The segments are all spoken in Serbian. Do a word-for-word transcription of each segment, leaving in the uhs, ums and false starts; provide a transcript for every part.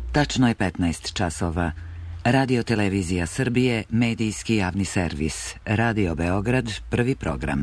Tačno je petnaest časova. Radio Televizija Srbije, medijski javni servis. Radio Beograd, prvi program.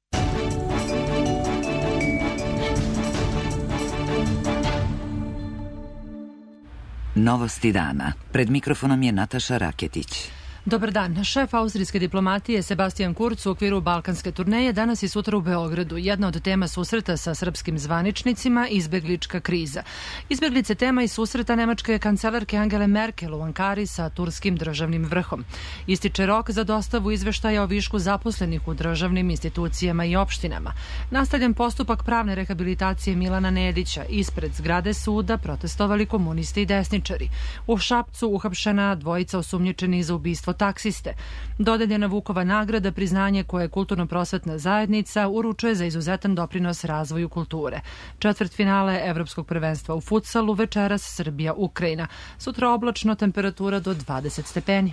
Novosti dana. Pred mikrofonom je Nataša Raketić. Dobar dan. Šef austrijske diplomatije Sebastian Kurz u okviru balkanske turneje danas i sutra u Beogradu. Jedna od tema susreta sa srpskim zvaničnicima izbeglička kriza. Izbeglice tema i susreta nemačke kancelarke Angele Merkel u Ankari sa turskim državnim vrhom. Ističe rok za dostavu izveštaja o višku zaposlenih u državnim institucijama i opštinama. Nastavljen postupak pravne rehabilitacije Milana Nedića. Ispred zgrade suda protestovali komunisti i desničari. U Šapcu uhapšena dvojica osumnjičenih za ubistvo taksiste. Dodeljena Vukova nagrada, priznanje koje kulturno-prosvetna zajednica uručuje za izuzetan doprinos razvoju kulture. Četvrtfinale Evropskog prvenstva u futsalu, večeras Srbija-Ukrajina. Sutra oblačno, temperatura do dvadeset stepeni.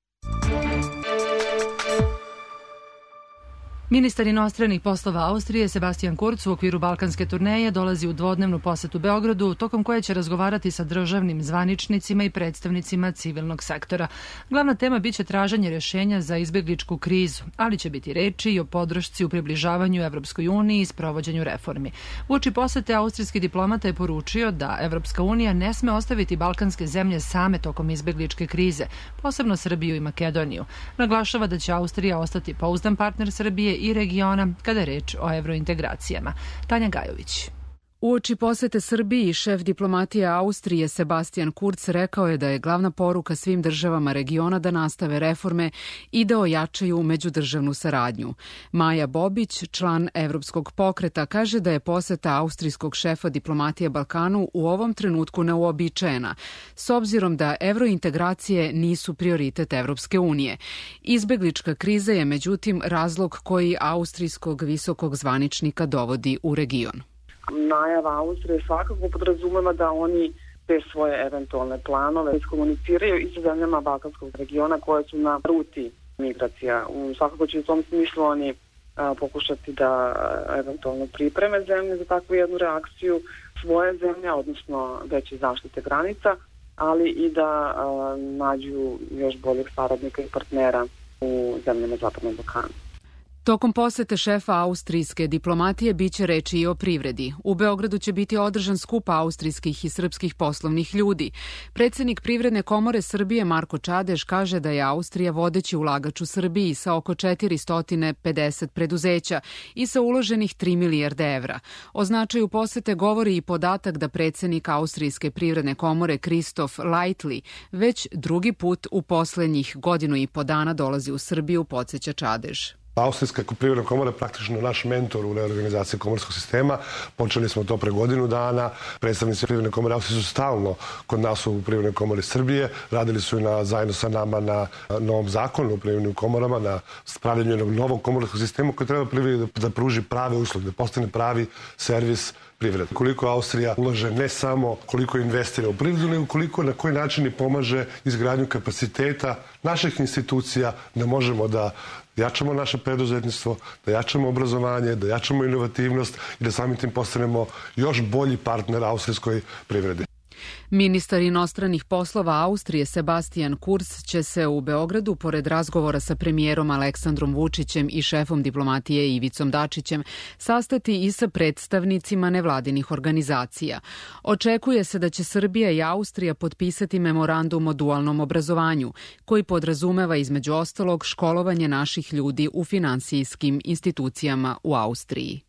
Ministar inostranih poslova Austrije Sebastian Kurz u okviru balkanske turneje dolazi u dvodnevnu posetu Beogradu, tokom koje će razgovarati sa državnim zvaničnicima i predstavnicima civilnog sektora. Glavna tema biće traženje rješenja za izbegličku krizu, ali će biti reči i o podršci u približavanju Evropskoj uniji i sprovođenju reformi. Uoči posete austrijski diplomata je poručio da Evropska unija ne sme ostaviti balkanske zemlje same tokom izbegličke krize, posebno Srbiju i Makedoniju. Naglašava da će Austrija ostati pouzdan partner Srbije i regiona kada je reč o evrointegracijama. Tanja Gajović. Uoči posete Srbiji, šef diplomatije Austrije Sebastian Kurz rekao je da je glavna poruka svim državama regiona da nastave reforme i da ojačaju međudržavnu saradnju. Maja Bobić, član Evropskog pokreta, kaže da je poseta austrijskog šefa diplomatije Balkanu u ovom trenutku neuobičajena, s obzirom da evrointegracije nisu prioritet Evropske unije. Izbeglička kriza je međutim razlog koji austrijskog visokog zvaničnika dovodi u region. Najava Austrije svakako podrazumeva da oni te svoje eventualne planove iskomuniciraju i sa zemljama balkanskog regiona koje su na ruti migracija. Svakako će u tom smislu oni a, pokušati da eventualno pripreme zemlje za takvu jednu reakciju svoje zemlje, odnosno veće zaštite granica, ali i da a, nađu još boljeg saradnika i partnera u zemljama Zapadnog Balkana. Tokom posete šefa austrijske diplomatije biće reči i o privredi. U Beogradu će biti održan skup austrijskih i srpskih poslovnih ljudi. Predsjednik Privredne komore Srbije Marko Čadež kaže da je Austrija vodeći ulagač u Srbiji sa oko četiristo pedeset preduzeća i sa uloženih tri milijarde evra. O značaju posete govori i podatak da predsjednik Austrijske privredne komore Kristof Lajtli već drugi put u poslednjih godinu i po dana dolazi u Srbiju, podsjeća Čadež. Austrijska privredna komora je praktično naš mentor u reorganizaciji komorskog sistema. Počeli smo to pre godinu dana. Predstavnici privredne komore Austrije su stalno kod nas u privrednoj komori Srbije. Radili su i na, zajedno sa nama na novom zakonu u privrednim komorama, na spravljanju jednog novog komorskog sistema koji treba privredi da pruži prave usluge, da postane pravi servis privrede. Koliko Austrija ulaže ne samo koliko investira u privredu, nego koliko na koji način i pomaže izgradnju kapaciteta naših institucija da možemo da jačamo naše preduzetništvo, da jačamo obrazovanje, da jačamo inovativnost i da samim tim postanemo još bolji partner austrijskoj privredi. Ministar inostranih poslova Austrije Sebastian Kurz će se u Beogradu, pored razgovora sa premijerom Aleksandrom Vučićem i šefom diplomatije Ivicom Dačićem, sastati i sa predstavnicima nevladinih organizacija. Očekuje se da će Srbija i Austrija potpisati memorandum o dualnom obrazovanju, koji podrazumeva između ostalog školovanje naših ljudi u finansijskim institucijama u Austriji.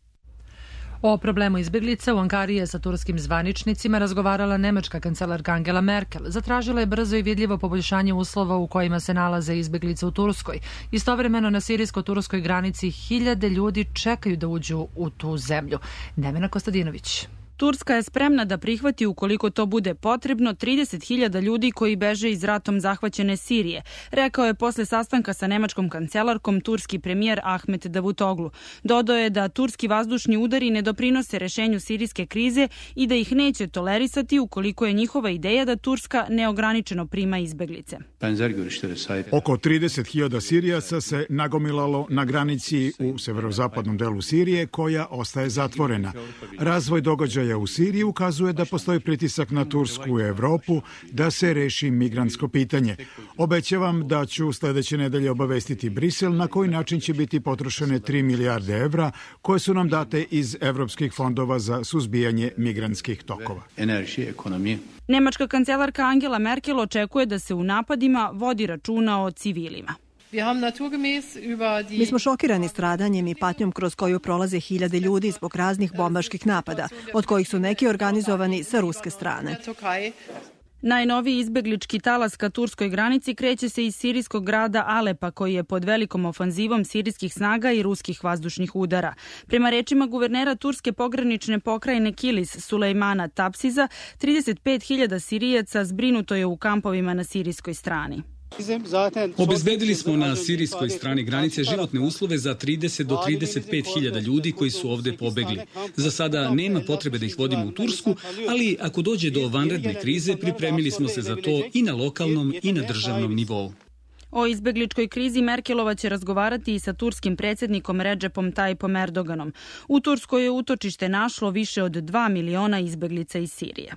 O problemu izbeglica u Ankari je sa turskim zvaničnicima razgovarala nemačka kancelarka Angela Merkel. Zatražila je brzo i vidljivo poboljšanje uslova u kojima se nalaze izbeglice u Turskoj. Istovremeno na sirijsko-turskoj granici hiljade ljudi čekaju da uđu u tu zemlju. Nevena Kostadinović. Turska je spremna da prihvati, ukoliko to bude potrebno, trideset hiljada ljudi koji beže iz ratom zahvaćene Sirije, rekao je posle sastanka sa nemačkom kancelarkom turski premijer Ahmet Davutoglu. Dodao je da turski vazdušni udari ne doprinose rešenju sirijske krize i da ih neće tolerisati ukoliko je njihova ideja da Turska neograničeno prima izbeglice. Oko trideset hiljada Sirijaca se nagomilalo na granici u severozapadnom delu Sirije, koja ostaje zatvorena. Razvoj događaja događaja u Siriji ukazuje da postoji pritisak na Tursku i Evropu da se reši migrantsko pitanje. Obećavam da ću sledeće nedelje obavestiti Brisel na koji način će biti potrošene tri milijarde evra koje su nam date iz evropskih fondova za suzbijanje migrantskih tokova. Nemačka kancelarka Angela Merkel očekuje da se u napadima vodi računa o civilima. Mi smo šokirani stradanjem i patnjom kroz koju prolaze hiljade ljudi zbog raznih bombaških napada, od kojih su neki organizovani sa ruske strane. Najnoviji izbeglički talas ka turskoj granici kreće se iz sirijskog grada Alepa, koji je pod velikom ofanzivom sirijskih snaga i ruskih vazdušnih udara. Prema rečima guvernera turske pogranične pokrajine Kilis Sulejmana Tapsiza, trideset pet hiljada Sirijaca zbrinuto je u kampovima na sirijskoj strani. Obezbedili smo na sirijskoj strani granice životne uslove za trideset do trideset pet hiljada ljudi koji su ovde pobegli. Za sada nema potrebe da ih vodimo u Tursku, ali ako dođe do vanredne krize, pripremili smo se za to i na lokalnom i na državnom nivou. O izbegličkoj krizi Merkelova će razgovarati i sa turskim predsjednikom Redžepom Tajipom Erdoganom. U Turskoj je utočište našlo više od dva miliona izbeglica iz Sirije.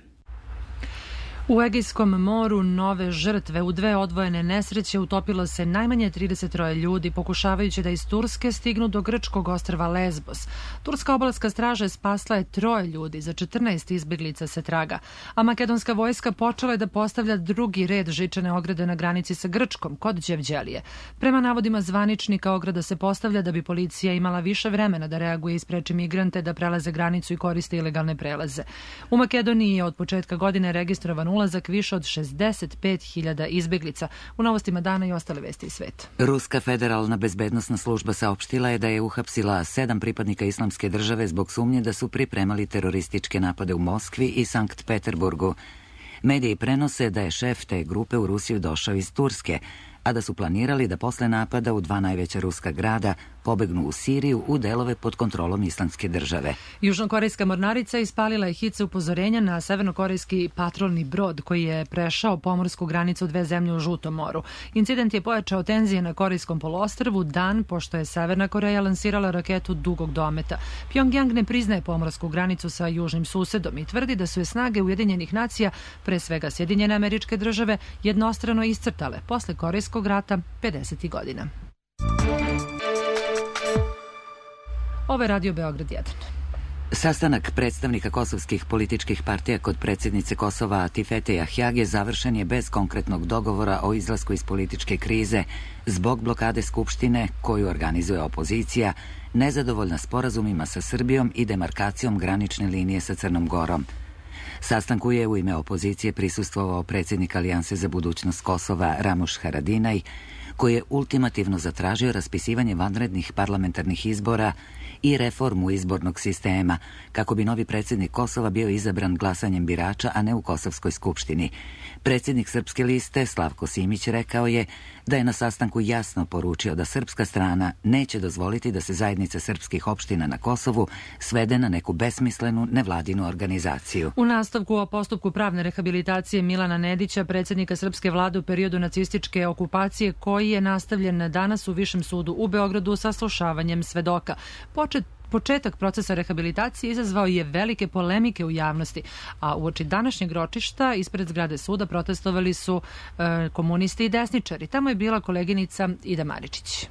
U Egejskom moru nove žrtve u dve odvojene nesreće utopilo se najmanje trideset troje ljudi pokušavajući da iz Turske stignu do grčkog ostrva Lesbos. Turska obalska straža spasla je troje ljudi, za četrnaest izbeglica se traga, a makedonska vojska počela je da postavlja drugi red žičane ograde na granici sa Grčkom kod Đevđelije. Prema navodima zvaničnika, ograda se postavlja da bi policija imala više vremena da reaguje i spreči migrante da prelaze granicu i koriste ilegalne prelaze. U Makedoniji je od početka godine registrovan ulazak više od šezdeset pet hiljada izbeglica. U novostima dana i ostale vesti iz sveta. Ruska federalna bezbednosna služba saopštila je da je uhapsila sedam pripadnika Islamske države zbog sumnje da su pripremali terorističke napade u Moskvi i Sankt Peterburgu. Mediji prenose da je šef te grupe u Rusiju došao iz Turske, a da su planirali da posle napada u dva najveća ruska grada pobegnu u Siriju u delove pod kontrolom Islamske države. Južnokorejska mornarica ispalila je hice upozorenja na severnokorejski patrolni brod koji je prešao pomorsku granicu dve zemlje u Žutom moru. Incident je pojačao tenzije na Korejskom poluostrvu dan pošto je Severna Koreja lansirala raketu dugog dometa. Pjongjang ne priznaje pomorsku granicu sa južnim susedom i tvrdi da su je snage Ujedinjenih nacija, pre svega Sjedinjene Američke Države, jednostrano iscrtale posle Korejskog rata pedesetih godina. Ovo je Radio Beograd jedan. Sastanak predstavnika kosovskih političkih partija kod predsjednice Kosova Atifete Jahjage završen je bez konkretnog dogovora o izlasku iz političke krize zbog blokade Skupštine koju organizuje opozicija, nezadovoljna sporazumima sa Srbijom i demarkacijom granične linije sa Crnom Gorom. Sastanku je u ime opozicije prisustvovao predsjednik Alijanse za budućnost Kosova Ramuš Haradinaj, koji je ultimativno zatražio raspisivanje vanrednih parlamentarnih izbora i reformu izbornog sistema, kako bi novi predsjednik Kosova bio izabran glasanjem birača, a ne u Kosovskoj skupštini. Predsjednik Srpske liste Slavko Simić rekao je da je na sastanku jasno poručio da srpska strana neće dozvoliti da se zajednica srpskih opština na Kosovu svede na neku besmislenu nevladinu organizaciju. U nastavku o postupku pravne rehabilitacije Milana Nedića, predsjednika srpske vlade u periodu nacističke okupacije, koji je nastavljen danas u Višem sudu u Beogradu sa slušavanjem svedoka. Počet Početak procesa rehabilitacije izazvao je velike polemike u javnosti, a uoči današnjeg ročišta ispred zgrade suda protestovali su e, komunisti i desničari. Tamo je bila koleginica Ida Maričić.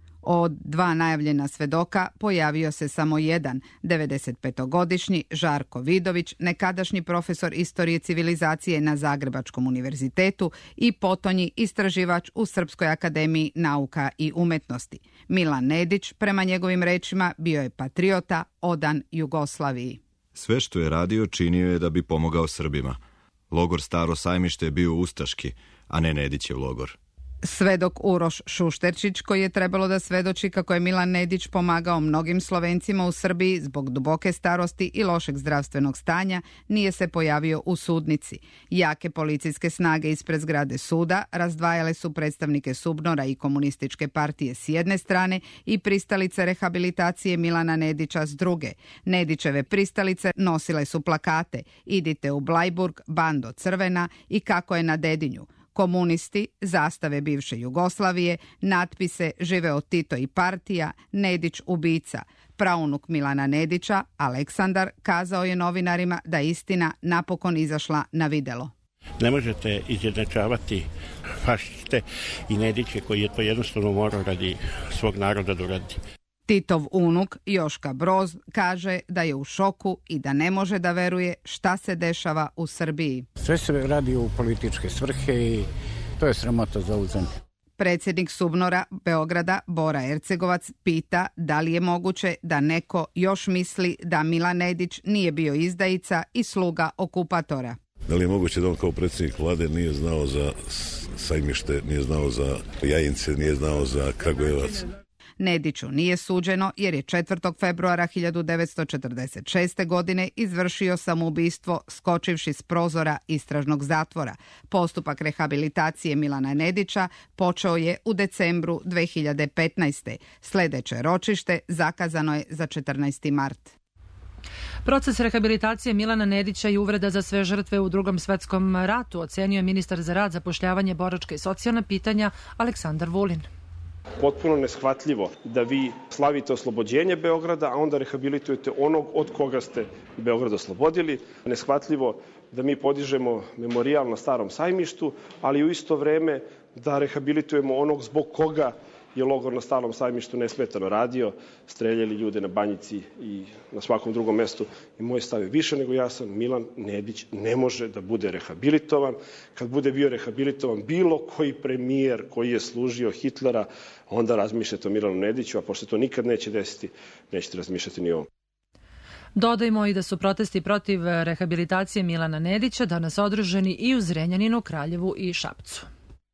Od dva najavljena svedoka pojavio se samo jedan, devedesetpetogodišnji Žarko Vidović, nekadašnji profesor istorije civilizacije na Zagrebačkom univerzitetu i potonji istraživač u Srpskoj akademiji nauka i umetnosti. Milan Nedić, prema njegovim rečima, bio je patriota, odan Jugoslaviji. Sve što je radio činio je da bi pomogao Srbima. Logor Staro Sajmište je bio ustaški, a ne Nedićev logor. Svedok Uroš Šušterčić, koji je trebalo da svedoči kako je Milan Nedić pomagao mnogim Slovencima u Srbiji zbog duboke starosti i lošeg zdravstvenog stanja, nije se pojavio u sudnici. Jake policijske snage ispred zgrade suda razdvajale su predstavnike Subnora i Komunističke partije s jedne strane i pristalice rehabilitacije Milana Nedića s druge. Nedićeve pristalice nosile su plakate "Idite u Blajburg, bando crvena" i "Kako je na Dedinju". Komunisti, zastave bivše Jugoslavije, natpise "Živeo Tito i partija", "Nedić ubica". Praunuk Milana Nedića, Aleksandar, kazao je novinarima da je istina napokon izašla na videlo. Ne možete izjednačavati fašiste i Nediće koji je to jednostavno morao radi svog naroda da uradi. Titov unuk Joška Broz kaže da je u šoku i da ne može da veruje šta se dešava u Srbiji. Sve se radi u političke svrhe i to je sramota za ovu zemlju. Predsjednik Subnora Beograda Bora Ercegovac pita da li je moguće da neko još misli da Milan Nedić nije bio izdajica i sluga okupatora. Da li je moguće da on kao predsjednik vlade nije znao za Sajmište, nije znao za Jajince, nije znao za Kragujevac? Nediću nije suđeno jer je četvrtog februara hiljadu devetsto četrdeset šeste. godine izvršio samoubistvo skočivši s prozora istražnog zatvora. Postupak rehabilitacije Milana Nedića počeo je u decembru dve hiljade petnaeste. Sljedeće ročište zakazano je za četrnaesti mart. Proces rehabilitacije Milana Nedića i uvreda za sve žrtve u Drugom svetskom ratu ocenio je ministar za rad, zapošljavanje, boračka i socijalna pitanja Aleksandar Vulin. Potpuno neshvatljivo da vi slavite oslobođenje Beograda, a onda rehabilitujete onog od koga ste Beograd oslobodili. Neshvatljivo da mi podižemo memorijal na Starom sajmištu, ali u isto vreme da rehabilitujemo onog zbog koga je logor na Starom sajmištu nesmetano radio, streljali ljude na Banjici i na svakom drugom mestu. I moj stav je više nego jasan, Milan Nedić ne može da bude rehabilitovan. Kad bude bio rehabilitovan bilo koji premijer koji je služio Hitlera, onda razmišljate o Milanu Nediću, a pošto to nikad neće desiti, nećete razmišljati ni o ovom. Dodajmo i da su protesti protiv rehabilitacije Milana Nedića danas održani i u Zrenjaninu, Kraljevu i Šapcu.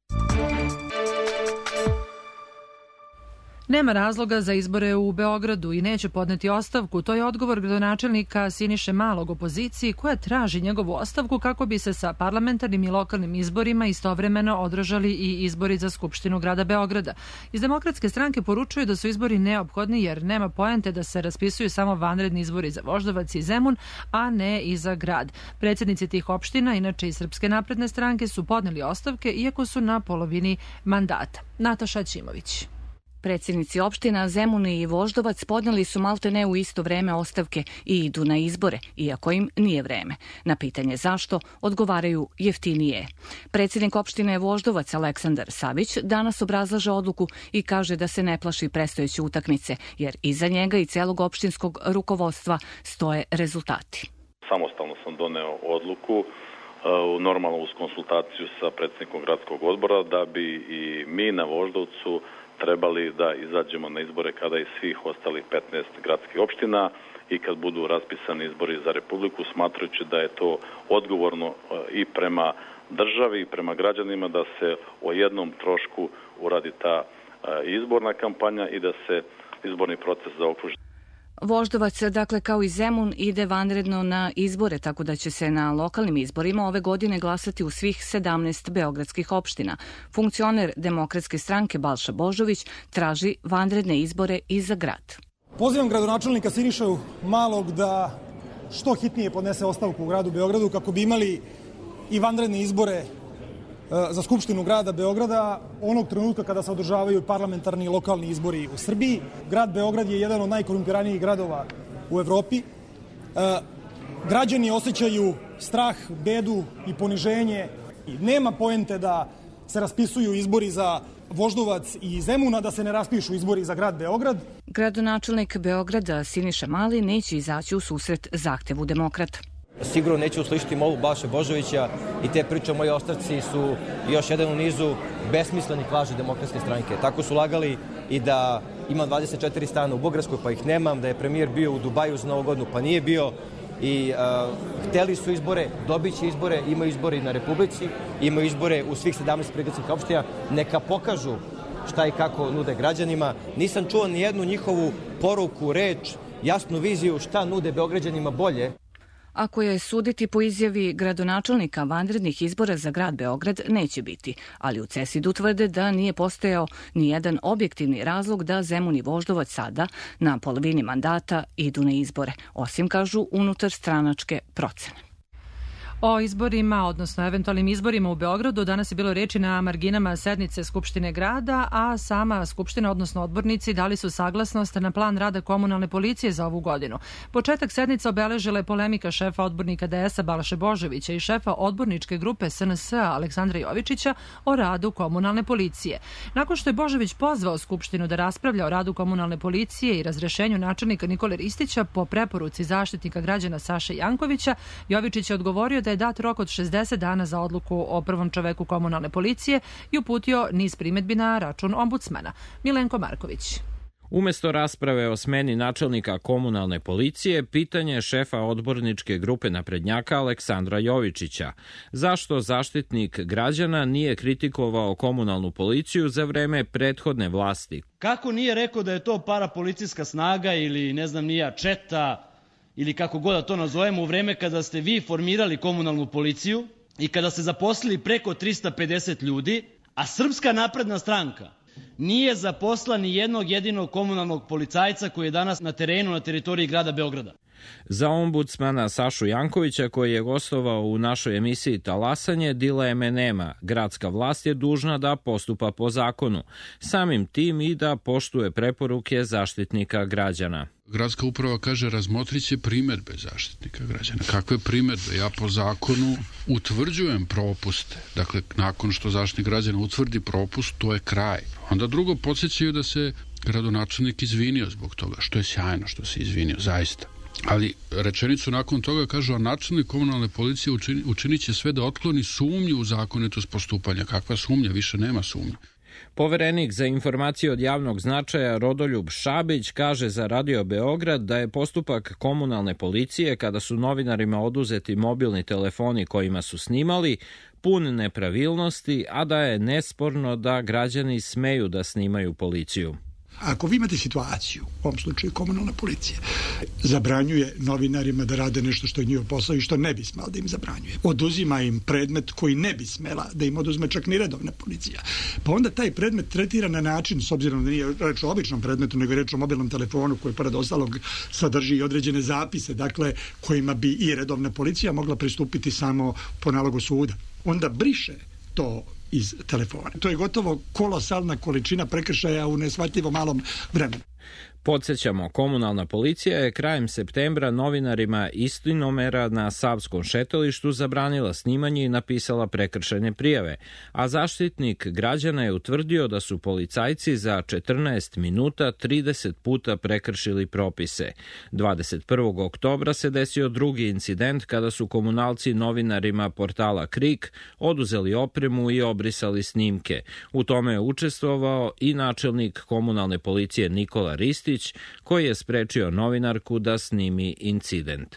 Nema razloga za izbore u Beogradu i neće podneti ostavku. To je odgovor gradonačelnika Siniše Malog opoziciji koja traži njegovu ostavku kako bi se sa parlamentarnim i lokalnim izborima istovremeno održali i izbori za Skupštinu grada Beograda. Iz Demokratske stranke poručuju da su izbori neophodni jer nema poente da se raspisuju samo vanredni izbori za Voždovac i Zemun, a ne i za grad. Predsjednici tih opština, inače iz Srpske napredne stranke, su podneli ostavke iako su na polovini mandata. Nataša Ćimović. Predsjednici opština Zemun i Voždovac podnijeli su maltene u isto vreme ostavke i idu na izbore, iako im nije vreme. Na pitanje zašto, odgovaraju jeftinije. Predsjednik opštine Voždovac Aleksandar Savić danas obrazlaže odluku i kaže da se ne plaši predstojeće utakmice, jer iza njega i celog opštinskog rukovodstva stoje rezultati. Samostalno sam doneo odluku, normalno uz konsultaciju sa predsjednikom gradskog odbora, da bi i mi na Voždovcu trebali da izađemo na izbore kada i svih ostalih petnaest gradskih opština i kad budu raspisani izbori za Republiku, smatrajući da je to odgovorno i prema državi i prema građanima da se o jednom trošku uradi ta izborna kampanja i da se izborni proces zaokruži. Voždovac, dakle kao i Zemun, ide vanredno na izbore, tako da će se na lokalnim izborima ove godine glasati u svih sedamnaest beogradskih opština. Funkcioner Demokratske stranke Balša Božović traži vanredne izbore i za grad. Pozivam gradonačelnika Sinišu Malog da što hitnije podnese ostavku u gradu Beogradu kako bi imali i vanredne izbore za Skupštinu grada Beograda onog trenutka kada se održavaju parlamentarni i lokalni izbori u Srbiji. Grad Beograd je jedan od najkorumpiranijih gradova u Evropi. Građani osjećaju strah, bedu i poniženje. Nema poente da se raspisuju izbori za Voždovac i Zemuna, da se ne raspišu izbori za grad Beograd. Gradonačelnik Beograda Siniša Mali neće izaći u susret zahtevu demokrata. Sigurno neću uslišiti molu Balše Božovića i te priče o mojoj ostavci su još jedan u nizu besmislenih laži Demokratske stranke. Tako su lagali i da imam dvadeset četiri stana u Bugarskoj pa ih nemam, da je premijer bio u Dubaju za Novu godinu pa nije bio i uh, hteli su izbore, dobit će izbore, imaju izbore na Republici, imaju izbore u svih sedamnaest prigradskih opština, neka pokažu šta i kako nude građanima. Nisam čuo ni jednu njihovu poruku, reč, jasnu viziju šta nude Beograđanima bolje. Ako je suditi po izjavi gradonačelnika, vanrednih izbora za grad Beograd neće biti, ali u CESID-u tvrde da nije postojao ni jedan objektivni razlog da Zemun i Voždovac sada, na polovini mandata, idu na izbore, osim, kažu, unutar stranačke procene. O izborima, odnosno eventualnim izborima u Beogradu danas je bilo reči na marginama sednice Skupštine grada, a sama Skupština, odnosno odbornici, dali su saglasnost na plan rada komunalne policije za ovu godinu. Početak sednice obeležila je polemika šefa odbornika D S-a Balše Božovića i šefa odborničke grupe S N S-a Aleksandra Jovičića o radu komunalne policije. Nakon što je Božović pozvao Skupštinu da raspravlja o radu komunalne policije i razrešenju načelnika Nikole Ristića po preporuci Zaštitnika građana Saše Jankovića, Jovičić je odgovorio da je dat rok od šezdeset dana za odluku o prvom čoveku komunalne policije i uputio niz primedbi na račun ombudsmana. Milenko Marković. Umesto rasprave o smeni načelnika komunalne policije, pitanje šefa odborničke grupe naprednjaka Aleksandra Jovičića. Zašto Zaštitnik građana nije kritikovao komunalnu policiju za vreme prethodne vlasti? Kako nije rekao da je to parapolicijska snaga ili ne znam nija četa ili kako god da to nazovemo u vreme kada ste vi formirali komunalnu policiju i kada ste zaposlili preko trista pedeset ljudi, a Srpska napredna stranka nije zaposla ni jednog jedinog komunalnog policajca koji je danas na terenu na teritoriji grada Beograda. Za ombudsmana Sašu Jankovića, koji je gostovao u našoj emisiji Talasanje, dileme nema. Gradska vlast je dužna da postupa po zakonu, samim tim i da poštuje preporuke Zaštitnika građana. Gradska uprava kaže razmotrit će primedbe Zaštitnika građana. Kakve primedbe? Ja po zakonu utvrđujem propuste. Dakle, nakon što Zaštitnik građana utvrdi propust, to je kraj. Onda drugo, podsjećaju da se gradonačelnik izvinio zbog toga, što je sjajno što se izvinio, zaista. Ali rečenicu nakon toga kažu, a načelnik komunalne policije učini, učinit će sve da otkloni sumnju u zakonitost postupanja. Kakva sumnja? Više nema sumnje. Poverenik za informacije od javnog značaja Rodoljub Šabić kaže za Radio Beograd da je postupak komunalne policije kada su novinarima oduzeti mobilni telefoni kojima su snimali pun nepravilnosti, a da je nesporno da građani smeju da snimaju policiju. Ako vi imate situaciju, u ovom slučaju komunalna policija, zabranjuje novinarima da rade nešto što je njihov posao i što ne bi smela da im zabranjuje. Oduzima im predmet koji ne bi smela da im oduzme čak ni redovna policija. Pa onda taj predmet tretira na način, s obzirom da nije reč o običnom predmetu, nego je reč o mobilnom telefonu koji pored ostalog sadrži i određene zapise, dakle kojima bi i redovna policija mogla pristupiti samo po nalogu suda. Onda briše to iz telefona. To je gotovo kolosalna količina prekršaja u neshvatljivo malom vremenu. Podsjećamo, komunalna policija je krajem septembra novinarima Istinomera na Savskom šetalištu zabranila snimanje i napisala prekršajne prijave, a Zaštitnik građana je utvrdio da su policajci za četrnaest minuta trideset puta prekršili propise. dvadeset prvog oktobra se desio drugi incident kada su komunalci novinarima portala Krik oduzeli opremu i obrisali snimke. U tome je učestvovao i načelnik komunalne policije Nikola Ristić, koji je sprečio novinarku da snimi incident.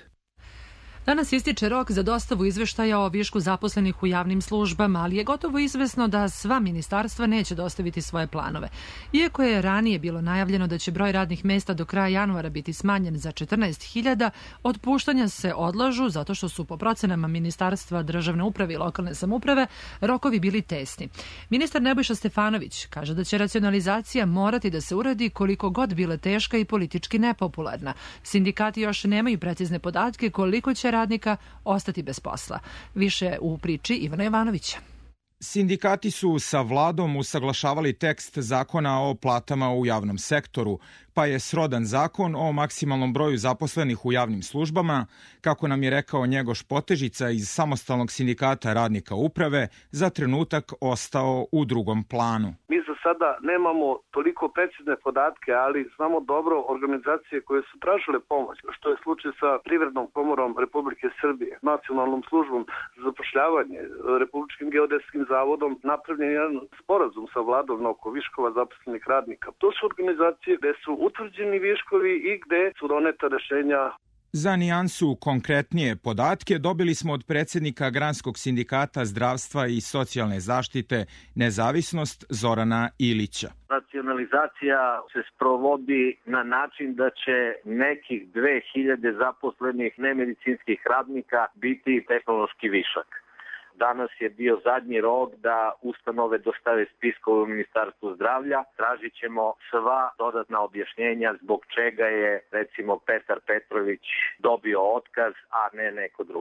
Danas ističe rok za dostavu izveštaja o višku zaposlenih u javnim službama, ali je gotovo izvesno da sva ministarstva neće dostaviti svoje planove. Iako je ranije bilo najavljeno da će broj radnih mesta do kraja januara biti smanjen za četrnaest hiljada, otpuštanja se odlažu zato što su po procenama Ministarstva državne uprave i lokalne samouprave rokovi bili tesni. Ministar Nebojša Stefanović kaže da će racionalizacija morati da se uradi koliko god bila teška i politički nepopularna. Sindikati još nemaju precizne podatke koliko će radnika ostati bez posla. Više u priči Ivana Jovanovića. Sindikati su sa vladom usaglašavali tekst zakona o platama u javnom sektoru, pa je srodan zakon o maksimalnom broju zaposlenih u javnim službama, kako nam je rekao Njegoš Potežica iz Samostalnog sindikata radnika uprave, za trenutak ostao u drugom planu. Mi za sada nemamo toliko precizne podatke, ali znamo dobro organizacije koje su tražile pomoć, što je slučaj sa Privrednom komorom Republike Srbije, Nacionalnom službom za zapošljavanje, Republičkim geodetskim zavodom, napravljen jedan sporazum sa vladom oko viškova zaposlenih radnika. To su organizacije gde su utvrđeni viškovi i gde su doneta rešenja. Za nijansu konkretnije podatke dobili smo od predsjednika Granskog sindikata zdravstva i socijalne zaštite Nezavisnost Zorana Ilića. Racionalizacija se sprovodi na način da će nekih dve hiljade zaposlenih nemedicinskih radnika biti tehnološki višak. Danas je bio zadnji rok da ustanove dostave spiskove u Ministarstvu zdravlja. Tražit ćemo sva dodatna objašnjenja zbog čega je, recimo, Petar Petrović dobio otkaz, a ne neko drugi.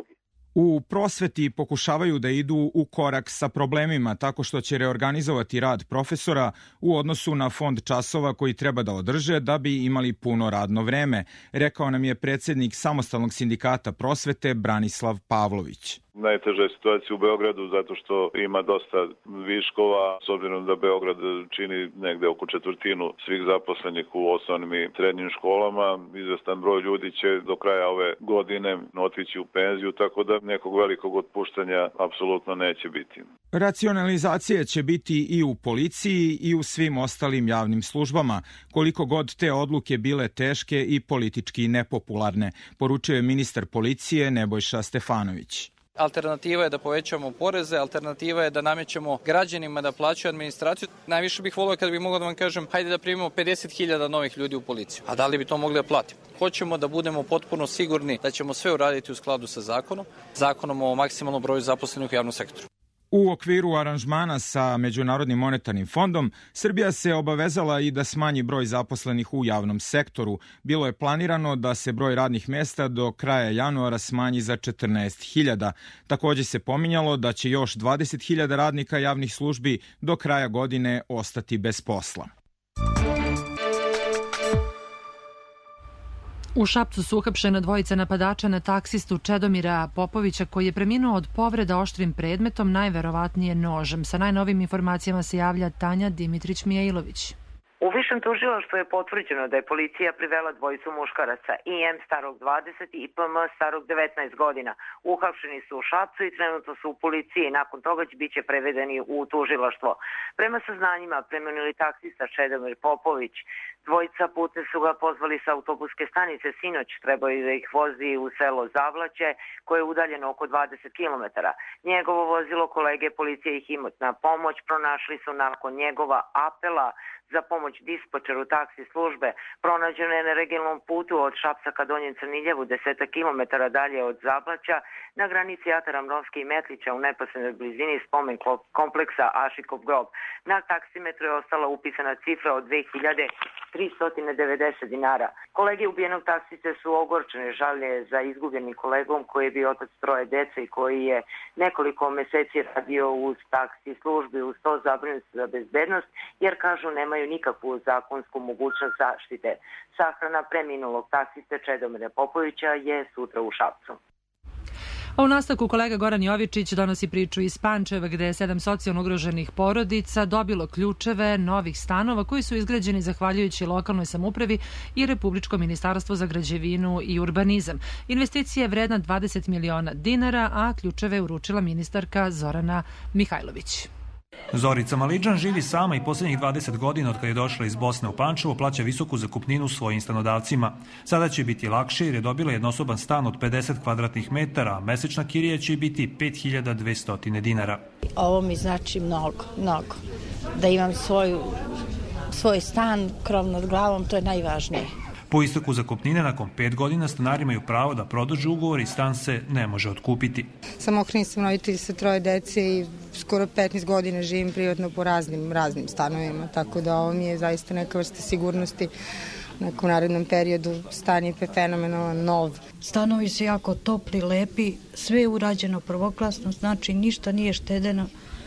U prosveti pokušavaju da idu u korak sa problemima tako što će reorganizovati rad profesora u odnosu na fond časova koji treba da održe da bi imali puno radno vreme, rekao nam je predsjednik Samostalnog sindikata prosvete Branislav Pavlović. Najteža je situacija u Beogradu zato što ima dosta viškova, s obzirom da Beograd čini negde oko četvrtinu svih zaposlenih u osnovnim i srednjim školama. Izvestan broj ljudi će do kraja ove godine otići u penziju, tako da nekog velikog otpuštanja apsolutno neće biti. Racionalizacije će biti i u policiji i u svim ostalim javnim službama, koliko god te odluke bile teške i politički nepopularne, poručuje ministar policije Nebojša Stefanović. Alternativa je da povećamo poreze, alternativa je da namećemo građanima da plaćaju administraciju. Najviše bih volio kada bih mogao da vam kažem, hajde da primimo pedeset hiljada novih ljudi u policiju. A da li bi to mogli da platimo? Hoćemo da budemo potpuno sigurni da ćemo sve uraditi u skladu sa zakonom, zakonom o maksimalnom broju zaposlenih u javnom sektoru. U okviru aranžmana sa Međunarodnim monetarnim fondom, Srbija se obavezala i da smanji broj zaposlenih u javnom sektoru. Bilo je planirano da se broj radnih mesta do kraja januara smanji za četrnaest hiljada. Takođe se pominjalo da će još dvadeset hiljada radnika javnih službi do kraja godine ostati bez posla. U Šapcu su uhapšena dvojica napadača na taksistu Čedomira Popovića koji je preminuo od povreda oštrim predmetom, najverovatnije nožem. Sa najnovim informacijama se javlja Tanja Dimitrić-Mijailović. U Višem tužilaštvu je potvrđeno da je policija privela dvojicu muškaraca, I M starog dvadeset i P M starog devetnaest godina. Uhapšeni su u Šapcu i trenutno su u policiji. Nakon toga će biće prevedeni u tužilaštvo. Prema saznanjima, preminuli taksista Čedomir Popović. Dvojica putne su ga pozvali sa autobuske stanice sinoć, trebaju da ih vozi u selo Zavlaće, koje je udaljeno oko dvadeset kilometara. Njegovo vozilo kolege policije ih imot na pomoć pronašli su nakon njegova apela za pomoć dispečeru taksi službe. Pronađeno je na regionalnom putu od Šapca ka Donjem Crniljevu, deseta kilometara dalje od Zavlaća, na granici Atara Mrovske i Metlića u neposrednoj blizini spomen kompleksa Ašikov grob. Na taksimetru je ostala upisana cifra od dve hiljade tristo devedeset dinara. Kolege ubijenog taksiste su ogorčene, žalje za izgubljenim kolegom koji je bio otac troje dece i koji je nekoliko meseci radio uz taksi službi, uz to zabrinut za bezbednost, jer kažu nemaju nikakvu zakonsku mogućnost zaštite. Sahrana preminulog taksiste Čedomira Popovića je sutra u Šapcu. A u nastavku kolega Goran Jovičić donosi priču iz Pančeva gde je sedam socijalno ugroženih porodica dobilo ključeve novih stanova koji su izgrađeni zahvaljujući lokalnoj samoupravi i Republičkom ministarstvu za građevinu i urbanizam. Investicija je vredna dvadeset miliona dinara, a ključeve je uručila ministarka Zorana Mihajlović. Zorica Maliđan živi sama i posljednjih dvadeset godina od kada je došla iz Bosne u Pančevo plaća visoku zakupninu svojim stanodavcima. Sada će biti lakše jer je dobila jednosoban stan od pedeset kvadratnih metara, a mesečna kirija će biti pet hiljada dvesta dinara. Ovo mi znači mnogo, mnogo. Da imam svoju, svoj stan, krov nad glavom, to je najvažnije. Po isteku zakupnine, nakon pet godina stanari imaju pravo da produže ugovor i stan se ne može otkupiti. Samohrani sam roditelj sa troje dece i skoro petnaest godina živim privatno po raznim, raznim stanovima, tako da ovo mi je zaista neka vrsta sigurnosti. U narednom periodu stan je fenomenalan, nov. Stanovi su jako topli, lepi, sve je urađeno prvoklasno, znači ništa nije štedeno,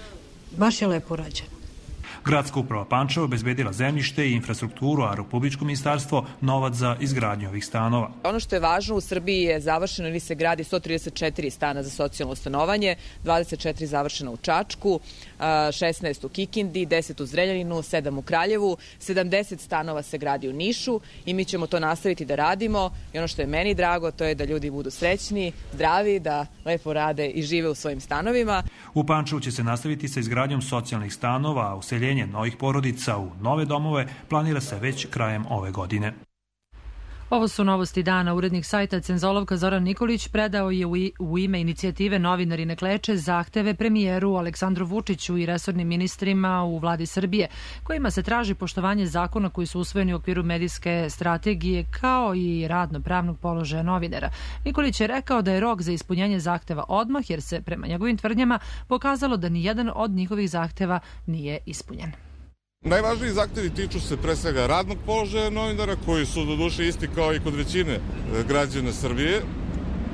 baš je lepo urađeno. Gradska uprava Pančeva obezbedila zemljište i infrastrukturu, a Republičko ministarstvo novac za izgradnju ovih stanova. Ono što je važno, u Srbiji je završeno ili se gradi sto trideset četiri stana za socijalno stanovanje, dvadeset četiri završeno u Čačku, šesnaest u Kikindi, deset u Zrenjaninu, sedam u Kraljevu, sedamdeset stanova se gradi u Nišu i mi ćemo to nastaviti da radimo. I ono što je meni drago, to je da ljudi budu srećni, zdravi, da lepo rade i žive u svojim stanovima. U Pančevu će se nastaviti sa izgradnjom socijalnih stanova, a useljenje novih porodica u nove domove planira se već krajem ove godine. Ovo su novosti dana. Urednik sajta Cenzolovka Zoran Nikolić predao je u ime inicijative Novinari ne kleče zahteve premijeru Aleksandru Vučiću i resornim ministrima u vladi Srbije, kojima se traži poštovanje zakona koji su usvojeni u okviru medijske strategije kao i radno-pravnog položaja novinara. Nikolić je rekao da je rok za ispunjenje zahteva odmah, jer se prema njegovim tvrdnjama pokazalo da ni jedan od njihovih zahteva nije ispunjen. Najvažniji zahtevi tiču se pre svega radnog položaja novinara, koji su do duše isti kao i kod većine građana Srbije.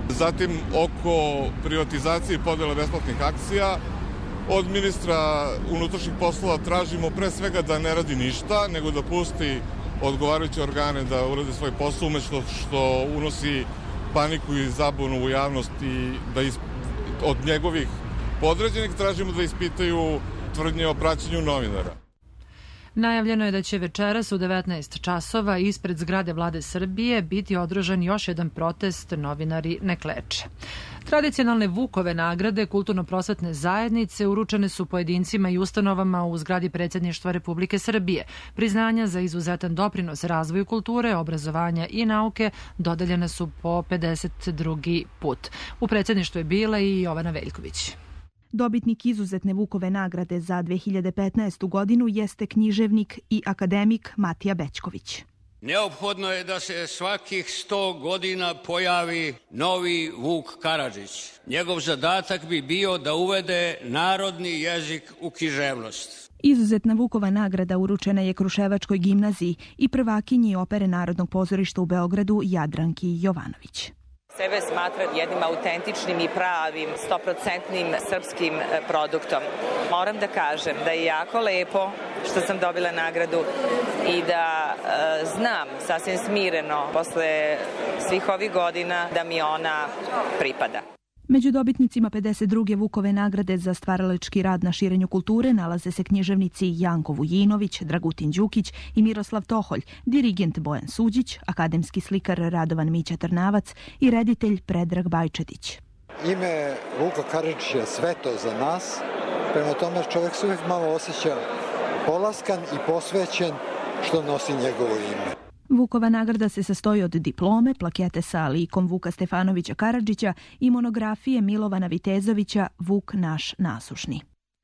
Zatim oko privatizacije i podjela besplatnih akcija. Od ministra unutrašnjih poslova tražimo pre svega da ne radi ništa, nego da pusti odgovarajuće organe da urade svoj posao, umesto što unosi paniku i zabunu u javnost i da is... od njegovih podređenih tražimo da ispitaju tvrdnje o praćenju novinara. Najavljeno je da će večeras u devetnaest časova ispred zgrade Vlade Srbije biti održan još jedan protest Novinari ne kleče. Tradicionalne Vukove nagrade kulturno-prosvetne zajednice uručene su pojedincima i ustanovama u zgradi Predsjedništva Republike Srbije. Priznanja za izuzetan doprinos razvoju kulture, obrazovanja i nauke dodeljena su po pedeset drugi put. U Predsjedništvu je bila i Jovana Veljković. Dobitnik izuzetne Vukove nagrade za dve hiljade petnaestu godinu jeste književnik i akademik Matija Bećković. Neophodno je da se svakih sto godina pojavi novi Vuk Karadžić. Njegov zadatak bi bio da uvede narodni jezik u književnost. Izuzetna Vukova nagrada uručena je Kruševačkoj gimnaziji i prvakinji opere Narodnog pozorišta u Beogradu Jadranki Jovanović. Sebe smatram jednim autentičnim i pravim, stoprocentnim srpskim produktom. Moram da kažem da je jako lepo što sam dobila nagradu i da e, znam sasvim smireno posle svih ovih godina da mi ona pripada. Među dobitnicima pedeset druge Vukove nagrade za stvaralački rad na širenju kulture nalaze se književnici Janko Vujinović, Dragutin Đukić i Miroslav Toholj, dirigent Bojan Suđić, akademski slikar Radovan Mića Trnavac i reditelj Predrag Bajčetić. Ime Vuka Karadžića je sveto za nas, prema tome čovjek se uvijek malo osjeća polaskan i posvećen što nosi njegovo ime. Vukova nagrada se sastoji od diplome, plakete sa likom Vuka Stefanovića Karadžića i monografije Milovana Vitezovića Vuk naš nasušni.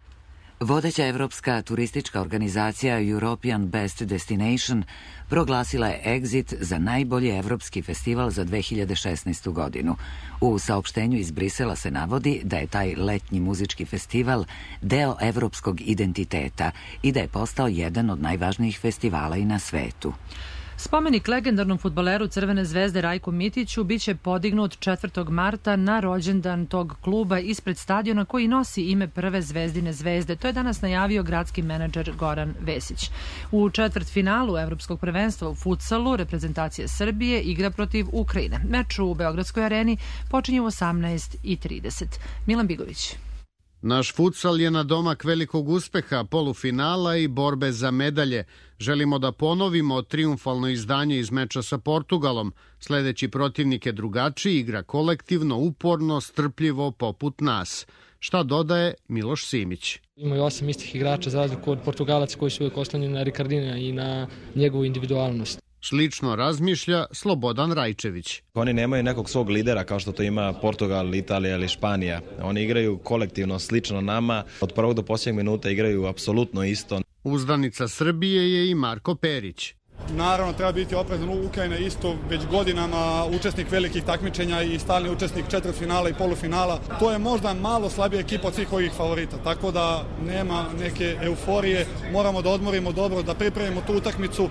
Vodeća evropska turistička organizacija European Best Destination proglasila je Exit za najbolji evropski festival za dve hiljade šesnaestu godinu. U saopštenju iz Brisela se navodi da je taj letnji muzički festival deo evropskog identiteta i da je postao jedan od najvažnijih festivala i na svetu. Spomenik legendarnom fudbaleru Crvene zvezde Rajku Mitiću biće podignut četvrtog marta na rođendan tog kluba ispred stadiona koji nosi ime prve Zvezdine zvezde. To je danas najavio gradski menadžer Goran Vesić. U četvrtfinalu Evropskog prvenstva u futsalu reprezentacija Srbije igra protiv Ukrajine. Meč u Beogradskoj areni počinje u osamnaest i trideset. Milan Bigović. Naš futsal je na domak velikog uspeha, polufinala i borbe za medalje. Želimo da ponovimo trijumfalno izdanje iz meča sa Portugalom. Sledeći protivnik je drugačiji, igra kolektivno, uporno, strpljivo, poput nas. Šta dodaje Miloš Simić. Imaju osam istih igrača za razliku od Portugalaca koji su uvijek oslanjeni na Ricardina i na njegovu individualnost. Slično razmišlja Slobodan Rajčević. Oni nemaju nekog svog lidera kao što to ima Portugal, Italija ili Španija. Oni igraju kolektivno, slično nama. Od prvog do posljednjeg minuta igraju apsolutno isto. Uzdanica Srbije je i Marko Perić. Naravno, treba biti oprezan. Ukrajina isto već godinama učesnik velikih takmičenja i stalni učesnik četvrtfinala i polufinala. To je možda malo slabija ekipa od svih ovih favorita, tako da nema neke euforije. Moramo da odmorimo dobro, da pripremimo tu utakmicu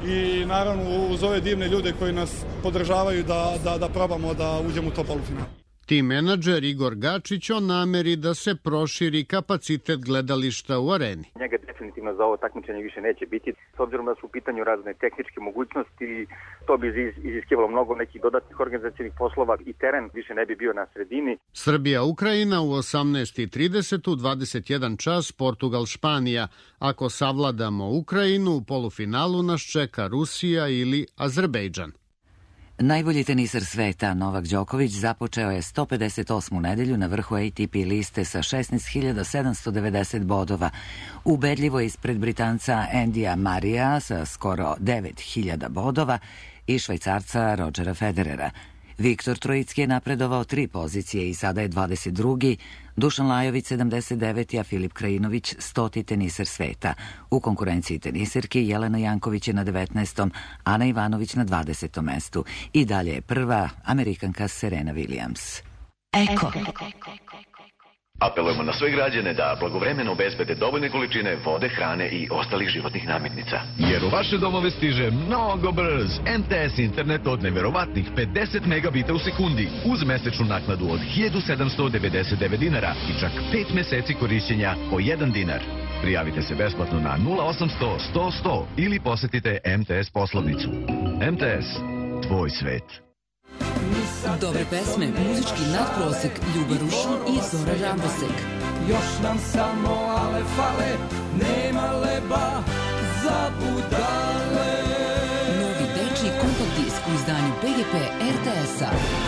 i naravno uz ove divne ljude koji nas podržavaju da, da, da probamo da uđemo u to polufinal. Tim menadžer Igor Gačić o nameri da se proširi kapacitet gledališta u areni. Njega definitivno za ovo takmičenje više neće biti, s obzirom da su u pitanju razne tehničke mogućnosti, to bi iziskivalo mnogo nekih dodatnih organizacijnih poslova i teren više ne bi bio na sredini. Srbija-Ukrajina u osamnaest i trideset, u dvadeset jedan čas Portugal-Španija. Ako savladamo Ukrajinu, u polufinalu nas čeka Rusija ili Azerbejdžan. Najbolji tenisar sveta Novak Đoković započeo je sto pedeset osmu nedelju na vrhu A T P liste sa šesnaest hiljada sedamsto devedeset bodova. Ubedljivo ispred Britanca Andija Marija sa skoro devet hiljada bodova i Švajcarca Rodgera Federera. Viktor Trojicki je napredovao tri pozicije i sada je dvadeset drugi, Dušan Lajović sedamdeset deveti, a Filip Krajinović stoti tenisar sveta. U konkurenciji tenisirki Jelena Janković je na devetnaestom, Ana Ivanović na dvadesetom mestu. I dalje je prva Amerikanka Serena Williams. Eko. Apelujemo na sve građane da blagovremeno obezbede dovoljne količine vode, hrane i ostalih životnih namirnica. Jer u vaše domove stiže mnogo brz M T S internet od neverovatnih pedeset megabita u sekundi uz mesečnu naknadu od hiljadu sedamsto devedeset devet dinara i čak pet meseci korišćenja po jedan dinar. Prijavite se besplatno na nula osamsto sto sto ili posetite M T S poslovnicu. M T S, tvoj svet. Dobre pesme, muzički nadprosek, Ljuba Rušin i Zora Rambosek. Još nam samo ale fale, nema leba za budale. Novi dečiji kompakt disk u izdanju P G P R T S-a.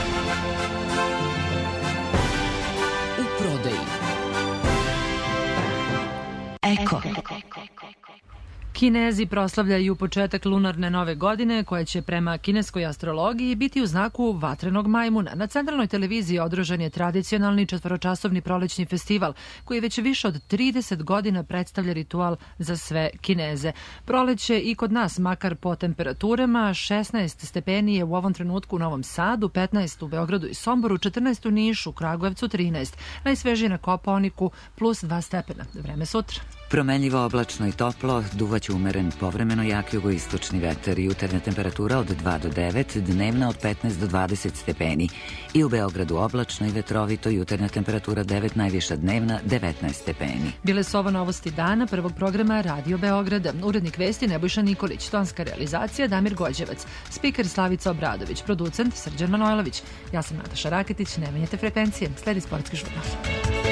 U prodaji. Eko. Kinezi proslavljaju početak lunarne nove godine, koja će prema kineskoj astrologiji biti u znaku vatrenog majmuna. Na centralnoj televiziji održan je tradicionalni četvoročasovni prolećni festival, koji već više od trideset godina predstavlja ritual za sve Kineze. Proleće i kod nas, makar po temperaturama, šesnaest stepeni je u ovom trenutku u Novom Sadu, petnaest u Beogradu i Somboru, četrnaest u Nišu, Kragujevcu trinaest, najsvežije na Kopaoniku plus dva stepena. Vreme sutra. Promenljivo oblačno i toplo, duvaće umeren povremeno jak jugoistočni vetar, jutarnja temperatura od dva do devet, dnevna od petnaest do dvadeset stepeni. I u Beogradu oblačno i vetrovito, jutarnja temperatura devet, najviša dnevna devetnaest stepeni. Bile su ovo novosti dana prvog programa Radio Beograda. Urednik vesti Nebojša Nikolić, tonska realizacija Damir Gođevac, spiker Slavica Obradović, producent Srđan Manojlović. Ja sam Nataša Raketić, ne menjate frekvencije, sledi sportski žurnal.